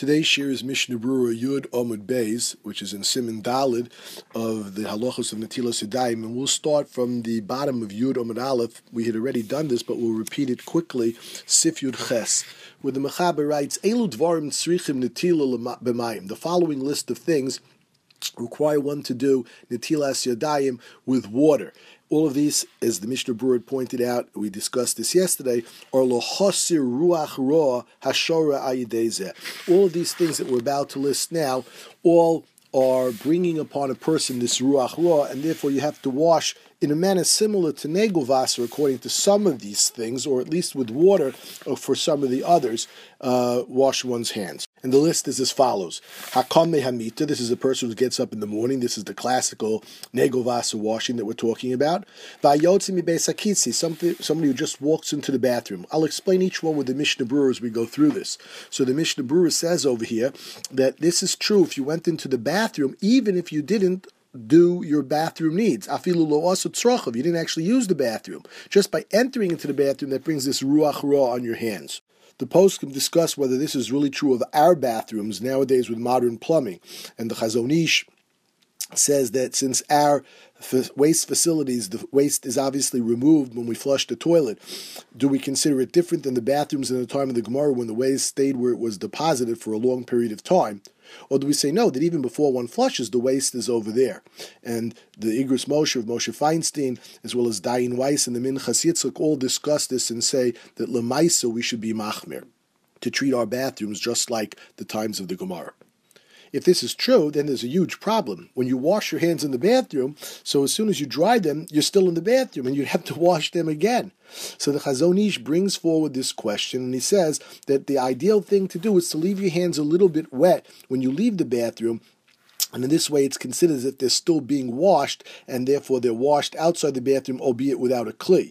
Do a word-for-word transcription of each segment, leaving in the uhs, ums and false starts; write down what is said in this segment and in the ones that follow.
Today's shir is Mishnah Berurah Yud Amud Beis, which is in Siman Daled of the Halachos of Netilas Yadayim, and we'll start from the bottom of Yud Amud Aleph. We had already done this, but we'll repeat it quickly. Sif Yud Ches, where the Mechaber writes, Elu Dvarim Tzrichim Netila B'mayim. The following list of things require one to do Netilas Yadayim with water. All of these, as the Mishnah Berurah pointed out, we discussed this yesterday, are lohosir ruach ra hashora ayidezeh. All of these things that we're about to list now, all are bringing upon a person this ruach ra, and therefore you have to wash in a manner similar to negel vaser according to some of these things, or at least with water, or for some of the others, uh, wash one's hands. And the list is as follows. Hakame hamita, this is a person who gets up in the morning. This is the classical negel vaser washing that we're talking about. Vayotzi mi beis hakitzi, somebody who just walks into the bathroom. I'll explain each one with the Mishnah Berurah as we go through this. So the Mishnah Berurah says over here that this is true if you went into the bathroom, even if you didn't do your bathroom needs. Afilu lo asu tzrochav, you didn't actually use the bathroom. Just by entering into the bathroom, that brings this ruach ra on your hands. The post can discuss whether this is really true of our bathrooms nowadays with modern plumbing. And the Chazon Ish says that since our waste facilities, the waste is obviously removed when we flush the toilet, do we consider it different than the bathrooms in the time of the Gemara when the waste stayed where it was deposited for a long period of time? Or do we say no, that even before one flushes, the waste is over there? And the Igros Moshe of Moshe Feinstein, as well as Dayan Weiss and the Minchas Yitzchak, all discuss this and say that Lemaisa we should be machmir, to treat our bathrooms just like the times of the Gemara. If this is true, then there's a huge problem. When you wash your hands in the bathroom, so as soon as you dry them, you're still in the bathroom, and you have to wash them again. So the Chazon Ish brings forward this question, and he says that the ideal thing to do is to leave your hands a little bit wet when you leave the bathroom, and in this way it's considered that they're still being washed, and therefore they're washed outside the bathroom, albeit without a kli.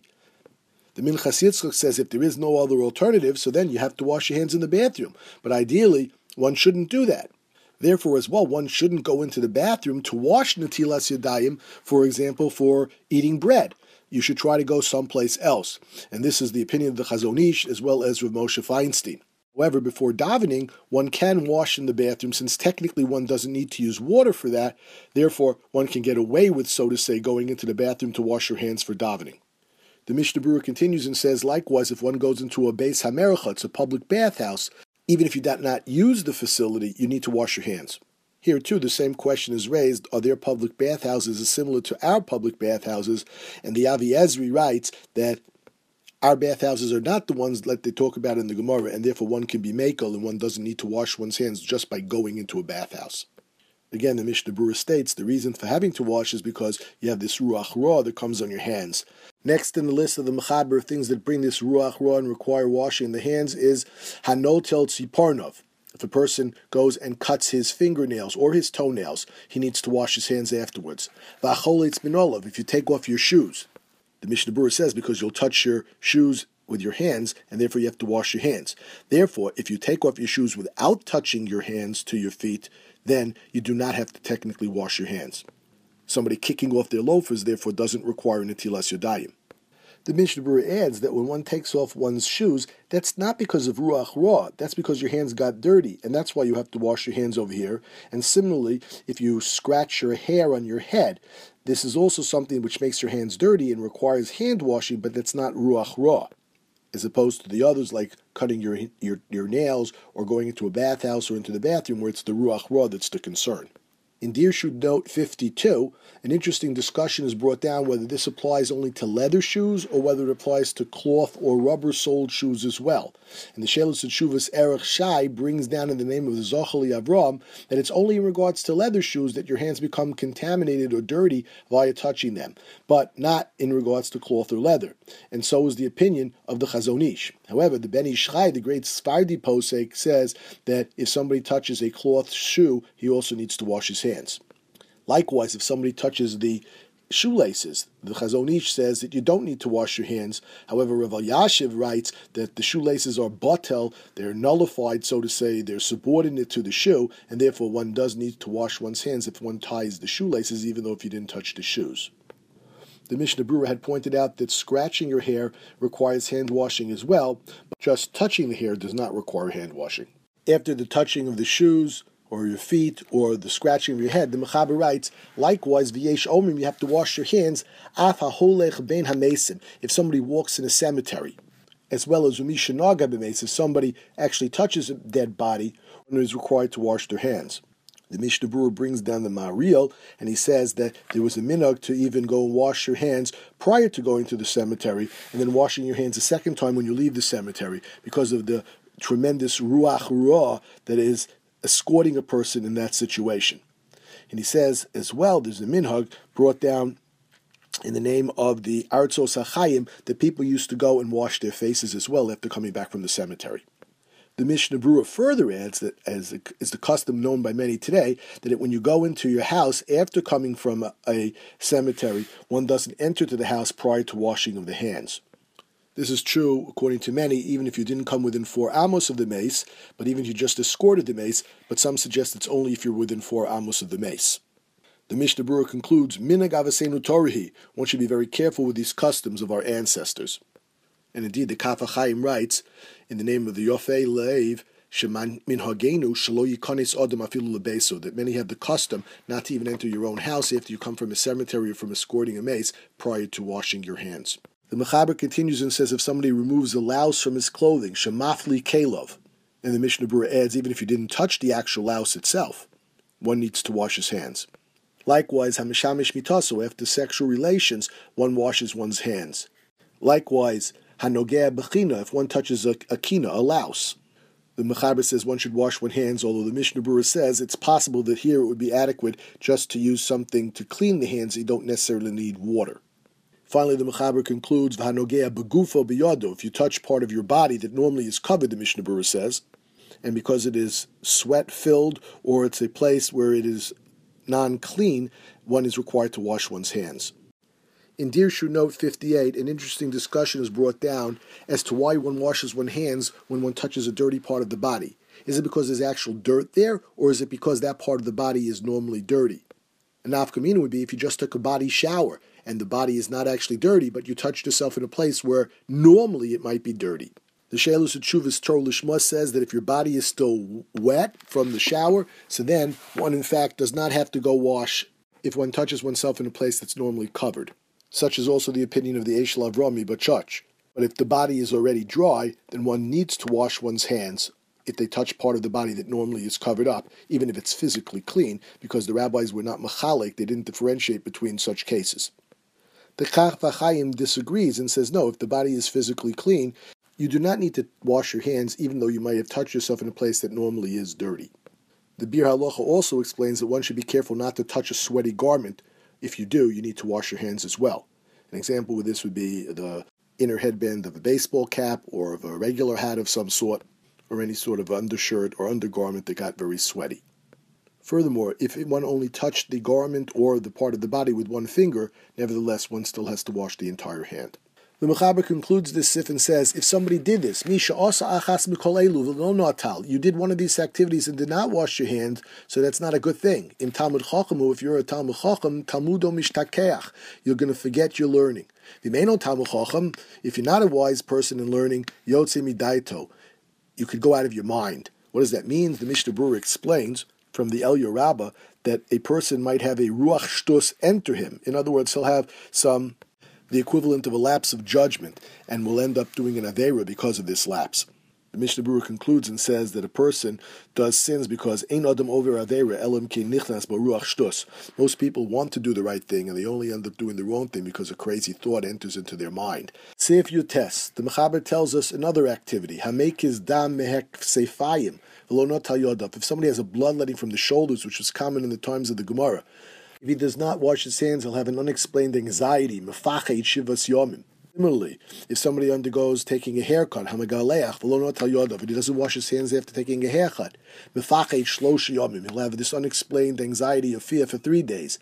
The Minchas Yitzchak says if there is no other alternative, so then you have to wash your hands in the bathroom. But ideally, one shouldn't do that. Therefore, as well, one shouldn't go into the bathroom to wash Netilas Yadayim, for example, for eating bread. You should try to go someplace else. And this is the opinion of the Chazon Ish as well as Rav Moshe Feinstein. However, before davening, one can wash in the bathroom, since technically one doesn't need to use water for that. Therefore, one can get away with, so to say, going into the bathroom to wash your hands for davening. The Mishnah Berurah continues and says, likewise, if one goes into a Beis HaMerecha, it's a public bathhouse, even if you did not use the facility, you need to wash your hands. Here, too, the same question is raised. Are there public bathhouses similar to our public bathhouses? And the Avi Ezri writes that our bathhouses are not the ones that they talk about in the Gemara, and therefore one can be mekel and one doesn't need to wash one's hands just by going into a bathhouse. Again, the Mishnah Berurah states the reason for having to wash is because you have this ruach ra that comes on your hands. Next in the list of the Mechaber of things that bring this ruach ra and require washing the hands is hanotel tziparnov. If a person goes and cuts his fingernails or his toenails, he needs to wash his hands afterwards. V'acholetz minolav, if you take off your shoes. The Mishnah Berurah says because you'll touch your shoes with your hands, and therefore you have to wash your hands. Therefore, if you take off your shoes without touching your hands to your feet, then you do not have to technically wash your hands. Somebody kicking off their loafers, therefore, doesn't require Netilas Yadayim. The Mishnah Berurah adds that when one takes off one's shoes, that's not because of ruach ra, that's because your hands got dirty, and that's why you have to wash your hands over here. And similarly, if you scratch your hair on your head, this is also something which makes your hands dirty and requires hand washing, but that's not ruach ra, as opposed to the others like cutting your, your, your nails or going into a bathhouse or into the bathroom where it's the ruach ra that's the concern. In Dirshu Note fifty-two, an interesting discussion is brought down whether this applies only to leather shoes or whether it applies to cloth or rubber-soled shoes as well. And the Shelos Teshuvos Erech Shai brings down in the name of the Zochali Avram that it's only in regards to leather shoes that your hands become contaminated or dirty via touching them, but not in regards to cloth or leather. And so is the opinion of the Chazon Ish. However, the Ben Ish Chai, the great Sephardi posek, says that if somebody touches a cloth shoe, he also needs to wash his hands. Likewise, if somebody touches the shoelaces, the Chazon Ish says that you don't need to wash your hands. However, Rav Elyashiv writes that the shoelaces are batel, they're nullified, so to say, they're subordinate to the shoe, and therefore one does need to wash one's hands if one ties the shoelaces, even though if you didn't touch the shoes. The Mishnah Berurah had pointed out that scratching your hair requires hand washing as well, but just touching the hair does not require hand washing. after the touching of the shoes or your feet or the scratching of your head, the Mechaber writes, likewise, v'yesh omrim, you have to wash your hands, af ha'holech ben hamesim, if somebody walks in a cemetery, as well as umishanaga b'meis, if somebody actually touches a dead body, one is required to wash their hands. The Mishnah Berurah brings down the Ma'ariel, and he says that there was a minhag to even go and wash your hands prior to going to the cemetery, and then washing your hands a second time when you leave the cemetery, because of the tremendous ruach ruah that is escorting a person in that situation. And he says as well, there's a minhag brought down in the name of the Artzos HaChaim that people used to go and wash their faces as well after coming back from the cemetery. The Mishnah Berurah further adds that, as is the custom known by many today, that when you go into your house after coming from a, a cemetery, one doesn't enter to the house prior to washing of the hands. This is true, according to many, even if you didn't come within four amos of the mace, but even if you just escorted the mace, but some suggest it's only if you're within four amos of the mace. The Mishnah Berurah concludes, Minhag Avosenu Torahi, one should be very careful with these customs of our ancestors. And indeed, the Kaf HaChaim writes, in the name of the Yofei Leiv, Sheman Minhagenu Shelo Yikonis Adam Afilu Lebeso, that many have the custom not to even enter your own house after you come from a cemetery or from escorting a mace prior to washing your hands. The Mechaber continues and says if somebody removes a louse from his clothing, Shemafli Kelov, and the Mishnah Berurah adds, even if you didn't touch the actual louse itself, one needs to wash his hands. Likewise, Hamishamish Mitaso, after sexual relations, one washes one's hands. Likewise, Hanogea Bechina, if one touches a, a kina, a louse. The Mechaber says one should wash one's hands, although the Mishnah Berurah says it's possible that here it would be adequate just to use something to clean the hands. You don't necessarily need water. Finally, the Mechaber concludes, V'hanogea begufo biyado, if you touch part of your body that normally is covered, the Mishnah Berurah says, and because it is sweat-filled or it's a place where it is non-clean, one is required to wash one's hands. In Dirshu Note fifty-eight, an interesting discussion is brought down as to why one washes one's hands when one touches a dirty part of the body. Is it because there's actual dirt there, or is it because that part of the body is normally dirty? An nafkamina would be if you just took a body shower, and the body is not actually dirty, but you touched yourself in a place where normally it might be dirty. The Sheilus Tshuvas Torah Lishma says that if your body is still wet from the shower, so then one in fact does not have to go wash if one touches oneself in a place that's normally covered. Such is also the opinion of the Eshel Avrami Bachach. But if the body is already dry, then one needs to wash one's hands if they touch part of the body that normally is covered up, even if it's physically clean, because the rabbis were not machalik, they didn't differentiate between such cases. The Kaf HaChaim disagrees and says, no, if the body is physically clean, you do not need to wash your hands, even though you might have touched yourself in a place that normally is dirty. The Bir Halacha also explains that one should be careful not to touch a sweaty garment. If you do, you need to wash your hands as well. An example of this would be the inner headband of a baseball cap or of a regular hat of some sort, or any sort of undershirt or undergarment that got very sweaty. Furthermore, if one only touched the garment or the part of the body with one finger, nevertheless, one still has to wash the entire hand. The Mechaber concludes this sif and says, if somebody did this, Misha asa achas mikol elu v'lo natal, you did one of these activities and did not wash your hands, so that's not a good thing. In Talmud Chachamu, if you're a Talmud Chacham, Talmudo mishtakeach, you're going to forget your learning. V'meino Talmud Chacham, if you're not a wise person in learning, yotze midaito, you could go out of your mind. What does that mean? The Mishnah Berurah explains from the Eliyah Rabbah that a person might have a ruach shtus enter him. In other words, he'll have some the equivalent of a lapse of judgment, and will end up doing an aveira because of this lapse. The Mishnah Berurah concludes and says that a person does sins because ein adam over aveira elam ki nichnas baruach shtus. Most people want to do the right thing, and they only end up doing the wrong thing because a crazy thought enters into their mind. Seif Yutes, the Mechaber tells us another activity. Hamekiz dam mehek seifayim v'lo notal yodav. If somebody has a bloodletting from the shoulders, which was common in the times of the Gemara, if he does not wash his hands, he'll have an unexplained anxiety. Similarly, if somebody undergoes taking a haircut, if he doesn't wash his hands after taking a haircut, he'll have this unexplained anxiety of fear for three days.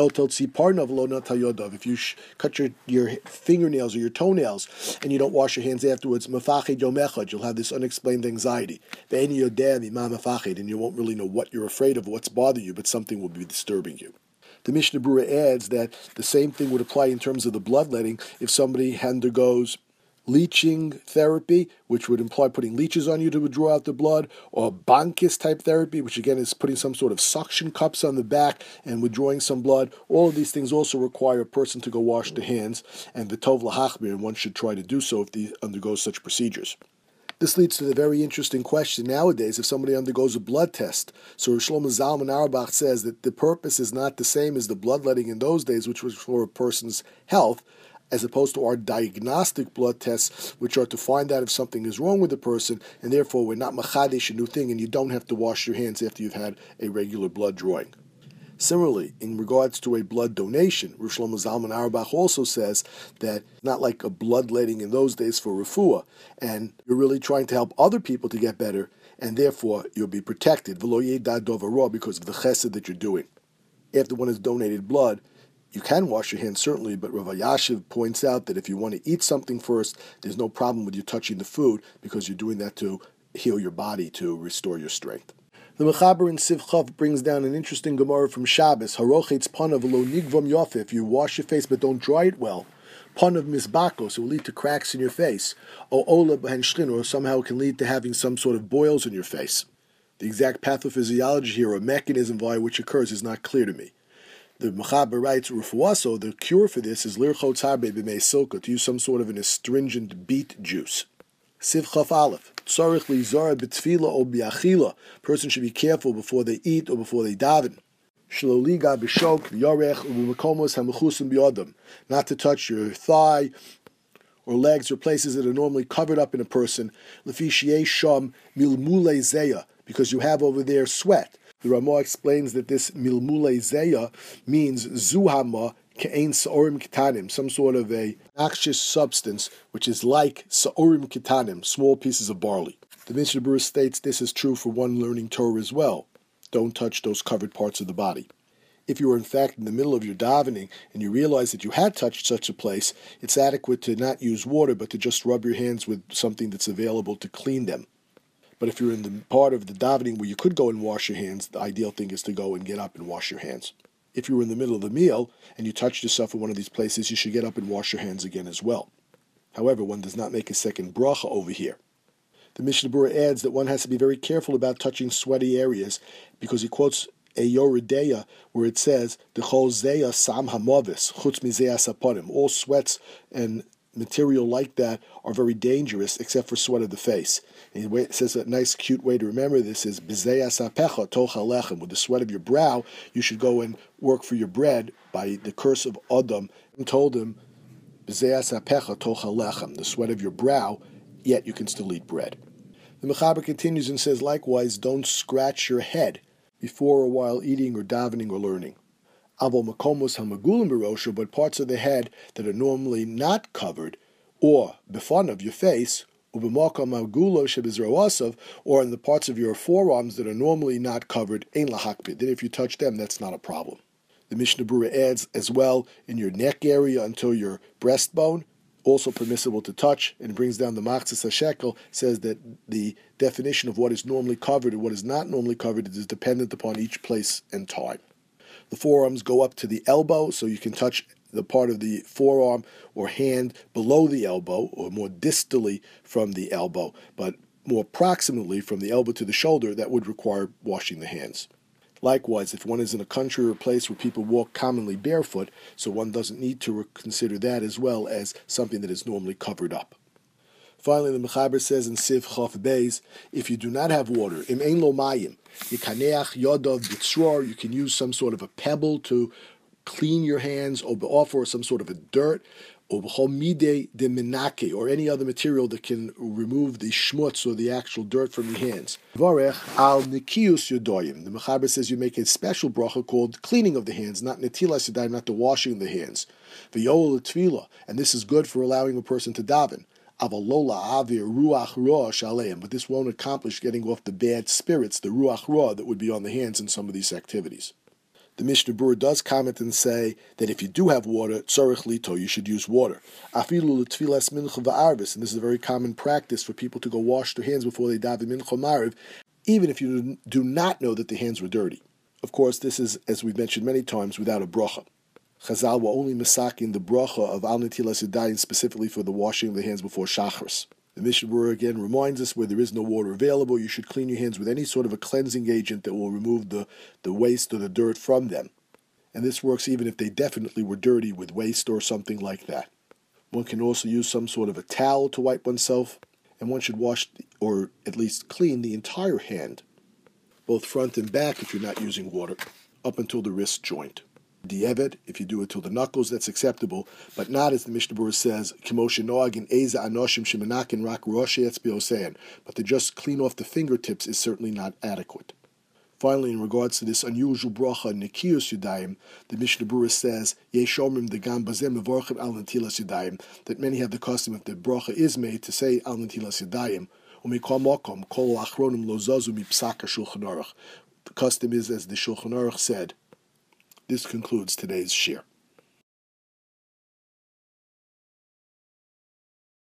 If you cut your, your fingernails or your toenails and you don't wash your hands afterwards, you'll have this unexplained anxiety. And you won't really know what you're afraid of, what's bothering you, but something will be disturbing you. The Mishnah Berurah adds that the same thing would apply in terms of the bloodletting if somebody undergoes leeching therapy, which would imply putting leeches on you to draw out the blood, or bankis type therapy, which again is putting some sort of suction cups on the back and withdrawing some blood. All of these things also require a person to go wash the hands, and v'tov lahachmir, and one should try to do so if he undergoes such procedures. This leads to the very interesting question nowadays if somebody undergoes a blood test. So Rosh Shlomo Zalman Auerbach says that the purpose is not the same as the bloodletting in those days, which was for a person's health, as opposed to our diagnostic blood tests, which are to find out if something is wrong with the person, and therefore we're not machadesh, a new thing, and you don't have to wash your hands after you've had a regular blood drawing. Similarly, in regards to a blood donation, Rosh Shlomo Zalman Auerbach also says that not like a bloodletting in those days for refuah, and you're really trying to help other people to get better, and therefore you'll be protected, v'lo yedad dover ra, because of the chesed that you're doing. After one has donated blood, you can wash your hands, certainly, but Rav Yashiv points out that if you want to eat something first, there's no problem with you touching the food because you're doing that to heal your body, to restore your strength. The Mechaber in Siv Chav brings down an interesting Gemara from Shabbos. Harochetz panav lo nigvam yofe. If you wash your face but don't dry it well, panav misbakos, it will lead to cracks in your face. Or ola b'hen shchin, or somehow it can lead to having some sort of boils in your face. The exact pathophysiology here, or mechanism via which occurs, is not clear to me. The Mechaber writes, Rufuaso, the cure for this is lirchotz harbe b'mei silka, to use some sort of an astringent beet juice. Siv Chaf Aleph, tzarich lizara b'tfila o b'achila. Person should be careful before they eat or before they daven. Shlo liga b'shok v'yorech u'b'makomos ha'mechusim b'yodam. Not to touch your thigh or legs or places that are normally covered up in a person. Lefi sheyei sham milmulei zeya, because you have over there sweat. The Ramah explains that this milmulei zeya means zuhama ke'ein sa'orim kitanim, some sort of a noxious substance which is like sa'orim kitanim, small pieces of barley. The Mishnah Berurah states this is true for one learning Torah as well. Don't touch those covered parts of the body. If you are in fact in the middle of your davening and you realize that you had touched such a place, it's adequate to not use water but to just rub your hands with something that's available to clean them. But if you're in the part of the davening where you could go and wash your hands, the ideal thing is to go and get up and wash your hands. If you were in the middle of the meal and you touched yourself in one of these places, you should get up and wash your hands again as well. However, one does not make a second bracha over here. The Mishnah Berurah adds that one has to be very careful about touching sweaty areas because he quotes a Yoredeya where it says, "D'chol zeya sam hamovis chutz mizeh saponim." All sweats and material like that are very dangerous except for sweat of the face. And it says a nice, cute way to remember this is B'zei asapecha tochal lechem. With the sweat of your brow, you should go and work for your bread by the curse of Adam. And told him, B'zei asapecha tochal lechem, the sweat of your brow, yet you can still eat bread. The Mechaber continues and says, likewise, don't scratch your head before or while eating or davening or learning. Avol makomos hamagulim b'rosho, but parts of the head that are normally not covered, or befon of your face, or b'makom magulo shebizroasav, or in the parts of your forearms that are normally not covered, ein lahakpid. Then if you touch them, that's not a problem. The Mishnah Berurah adds as well in your neck area until your breastbone, also permissible to touch, and brings down the Machzis HaShekel, says that the definition of what is normally covered and what is not normally covered is dependent upon each place and time. The forearms go up to the elbow, so you can touch the part of the forearm or hand below the elbow, or more distally from the elbow, but more proximately from the elbow to the shoulder, that would require washing the hands. Likewise, if one is in a country or a place where people walk commonly barefoot, so one doesn't need to consider that as well as something that is normally covered up. Finally, the Mechaber says in Siv Chaf Beis, if you do not have water, im ein lo mayim, yikaneach yodav b'tzror, you can use some sort of a pebble to clean your hands, or offer some sort of a dirt, or b'chol midei de menake, or any other material that can remove the shmutz or the actual dirt from your hands. Varech al nikius yodoyim. The Mechaber says you make a special bracha called cleaning of the hands, not netilas yadayim, not the washing of the hands. V'yol tefillah, and this is good for allowing a person to daven. Avalola avir ruach roa shaleim, but this won't accomplish getting off the bad spirits, the ruach roa that would be on the hands in some of these activities. The Mishnah Berurah does comment and say that if you do have water, tzorich lito, you should use water. Afilu l'tfilas mincha va'arvis, and this is a very common practice for people to go wash their hands before they daven mincha ma'ariv, even if you do not know that the hands were dirty. Of course, this is, as we've mentioned many times, without a bracha. Chazal were only masaking the bracha of Al Netilas Yadayim specifically for the washing of the hands before Shachris. The Mishnah Berurah again reminds us where there is no water available, you should clean your hands with any sort of a cleansing agent that will remove the, the waste or the dirt from them. And this works even if they definitely were dirty with waste or something like that. One can also use some sort of a towel to wipe oneself, and one should wash or at least clean the entire hand, both front and back if you're not using water, up until the wrist joint. Di'evet, if you do it till the knuckles, that's acceptable, but not as the Mishnah Berurah says, Kimoshe Noag in Eza Anoshim Shemenakin Rak Rosh Etzbiosein, but to just clean off the fingertips is certainly not adequate. Finally, in regards to this unusual bracha Nekiyus Yudayim, the Mishnah Berurah says, Yeshomrim the Gam Bazem Mevorchim Al Netilas Yudayim, that many have the custom if the bracha is made to say Al Netilas Yudayim, Umikol Mokom Kol Achronim Lozazu Mipsaka Shulchan Aruch. The custom is as the Shulchan Aruch said. This concludes today's shir.